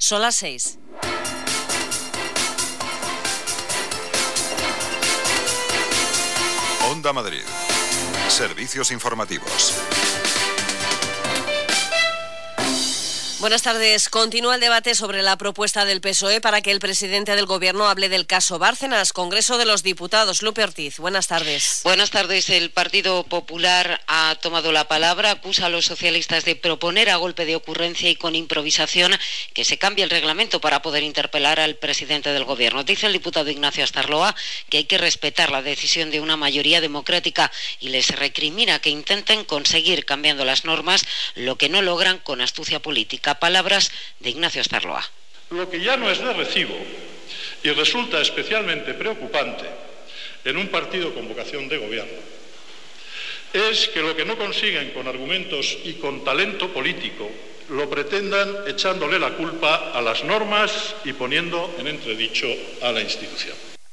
Son las 6. Onda Madrid. Servicios informativos. Buenas tardes. Continúa el debate sobre la propuesta del PSOE para que el presidente del Gobierno hable del caso Bárcenas. Congreso de los Diputados. Lupe Ortiz, buenas tardes. Buenas tardes. El Partido Popular ha tomado la palabra, acusa a los socialistas de proponer a golpe de ocurrencia y con improvisación que se cambie el reglamento para poder interpelar al presidente del Gobierno. Dice el diputado Ignacio Astarloa que hay que respetar la decisión de una mayoría democrática y les recrimina que intenten conseguir, cambiando las normas, lo que no logran con astucia política. Palabras de Ignacio Astarloa. Lo que ya no es de recibo y resulta especialmente preocupante en un partido con vocación de gobierno es que lo que no consiguen con argumentos y con talento político lo pretendan echándole la culpa a las normas y poniendo en entredicho a la institución.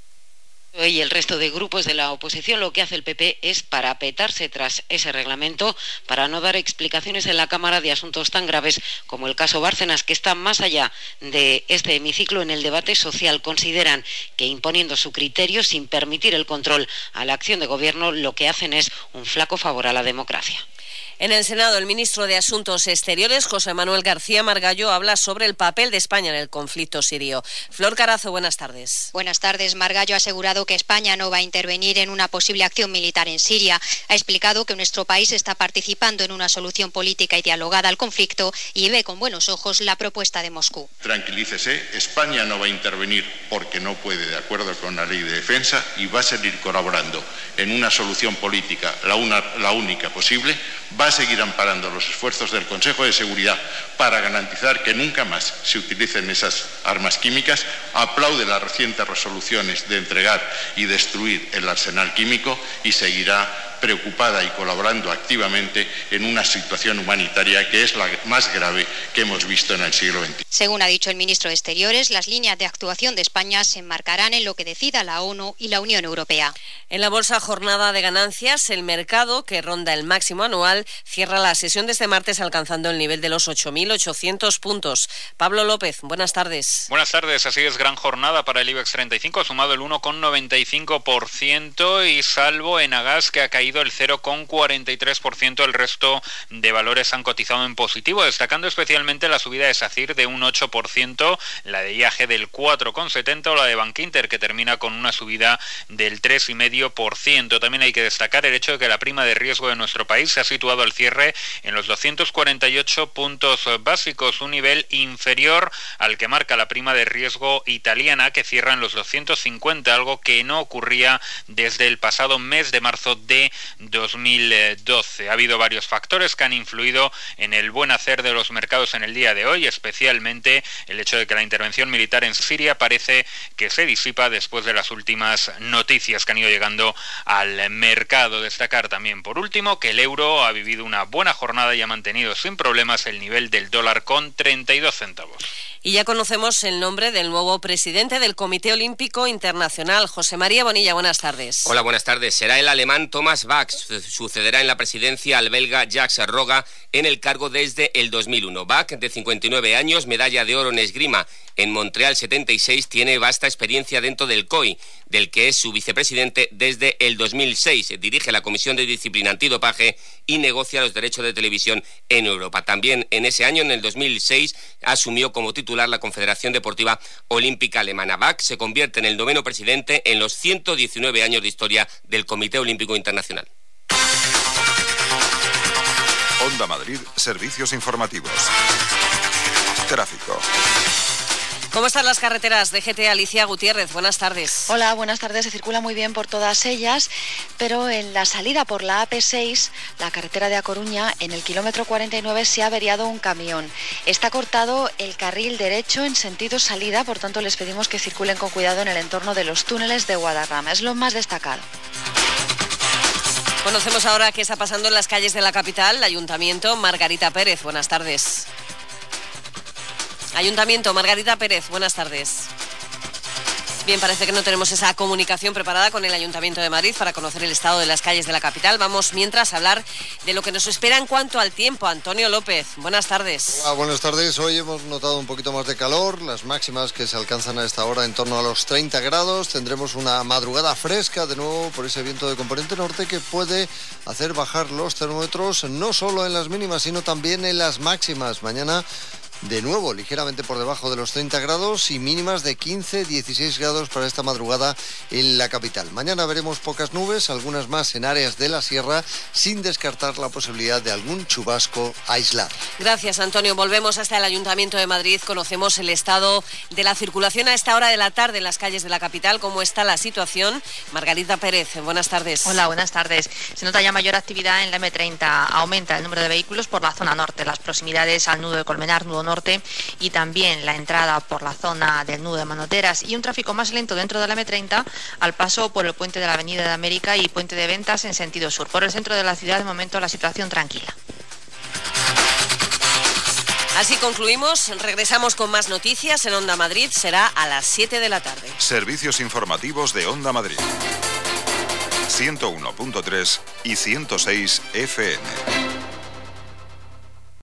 Y el resto de grupos de la oposición, lo que hace el PP es parapetarse tras ese reglamento para no dar explicaciones en la Cámara de asuntos tan graves como el caso Bárcenas, que está más allá de este hemiciclo en el debate social. Consideran que imponiendo su criterio sin permitir el control a la acción de gobierno, lo que hacen es un flaco favor a la democracia. En el Senado, el ministro de Asuntos Exteriores, José Manuel García Margallo, habla sobre el papel de España en el conflicto sirio. Flor Carazo, buenas tardes. Buenas tardes. Margallo ha asegurado que España no va a intervenir en una posible acción militar en Siria. Ha explicado que nuestro país está participando en una solución política y dialogada al conflicto y ve con buenos ojos la propuesta de Moscú. Tranquilícese, España no va a intervenir porque no puede, de acuerdo con la ley de defensa, y va a seguir colaborando en una solución política, la única posible. Va a seguir amparando los esfuerzos del Consejo de Seguridad para garantizar que nunca más se utilicen esas armas químicas. Aplaude las recientes resoluciones de entregar y destruir el arsenal químico y seguirá preocupada y colaborando activamente en una situación humanitaria que es la más grave que hemos visto en el siglo XXI. Según ha dicho el ministro de Exteriores, las líneas de actuación de España se enmarcarán en lo que decida la ONU y la Unión Europea. En la bolsa jornada de ganancias, el mercado, que ronda el máximo anual, cierra la sesión de este martes alcanzando el nivel de los 8.800 puntos. Pablo López, buenas tardes. Buenas tardes, así es, gran jornada para el IBEX 35, ha sumado el 1,95% y salvo Enagas, que ha caído el 0,43%, el resto de valores han cotizado en positivo, destacando especialmente la subida de SACIR de un 8%, la de IAG del 4,70% o la de Bankinter, que termina con una subida del 3,5%. También hay que destacar el hecho de que la prima de riesgo de nuestro país se ha situado al cierre en los 248 puntos básicos, un nivel inferior al que marca la prima de riesgo italiana, que cierra en los 250, algo que no ocurría desde el pasado mes de marzo de 2012. Ha habido varios factores que han influido en el buen hacer de los mercados en el día de hoy, especialmente el hecho de que la intervención militar en Siria parece que se disipa después de las últimas noticias que han ido llegando al mercado. Destacar también, por último, que el euro ha vivido una buena jornada y ha mantenido sin problemas el nivel del dólar con 32 centavos. Y ya conocemos el nombre del nuevo presidente del Comité Olímpico Internacional. José María Bonilla, buenas tardes. Hola, buenas tardes. Será el alemán Thomas Bach. Sucederá en la presidencia al belga Jacques Roga en el cargo desde el 2001. Bach, de 59 años, medalla de oro en esgrima en Montreal 76, tiene vasta experiencia dentro del COI, del que es su vicepresidente desde el 2006. Dirige la Comisión de Disciplina Antidopaje y negocia los derechos de televisión en Europa. También en ese año, en el 2006, asumió como titular la Confederación Deportiva Olímpica Alemana. Bach se convierte en el 9º presidente en los 119 años de historia del Comité Olímpico Internacional. Onda Madrid, servicios informativos. Tráfico. ¿Cómo están las carreteras? DGT, Alicia Gutiérrez, buenas tardes. Hola, buenas tardes. Se circula muy bien por todas ellas, pero en la salida por la AP6, la carretera de A Coruña, en el kilómetro 49 se ha averiado un camión. Está cortado el carril derecho en sentido salida, por tanto les pedimos que circulen con cuidado en el entorno de los túneles de Guadarrama. Es lo más destacado. Conocemos ahora qué está pasando en las calles de la capital. Ayuntamiento, Margarita Pérez, buenas tardes. Ayuntamiento, Margarita Pérez, buenas tardes. Bien, parece que no tenemos esa comunicación preparada con el Ayuntamiento de Madrid para conocer el estado de las calles de la capital. Vamos mientras a hablar de lo que nos espera en cuanto al tiempo. Antonio López, buenas tardes. Hola, buenas tardes. Hoy hemos notado un poquito más de calor, las máximas que se alcanzan a esta hora en torno a los 30 grados. Tendremos una madrugada fresca de nuevo por ese viento de componente norte que puede hacer bajar los termómetros no solo en las mínimas, sino también en las máximas. Mañana, de nuevo, ligeramente por debajo de los 30 grados y mínimas de 15-16 grados para esta madrugada en la capital. Mañana veremos pocas nubes, algunas más en áreas de la sierra, sin descartar la posibilidad de algún chubasco aislado. Gracias, Antonio. Volvemos hasta el Ayuntamiento de Madrid. Conocemos el estado de la circulación a esta hora de la tarde en las calles de la capital. ¿Cómo está la situación? Margarita Pérez, buenas tardes. Hola, buenas tardes. Se nota ya mayor actividad en la M30. Aumenta el número de vehículos por la zona norte, las proximidades al nudo de Colmenar, nudo norte, y también la entrada por la zona del nudo de Manoteras, y un tráfico más lento dentro de la M30 al paso por el puente de la Avenida de América y puente de Ventas en sentido sur. Por el centro de la ciudad, de momento, la situación tranquila. Así concluimos. Regresamos con más noticias en Onda Madrid. Será a las 7 de la tarde. Servicios informativos de Onda Madrid. 101.3 y 106 FM.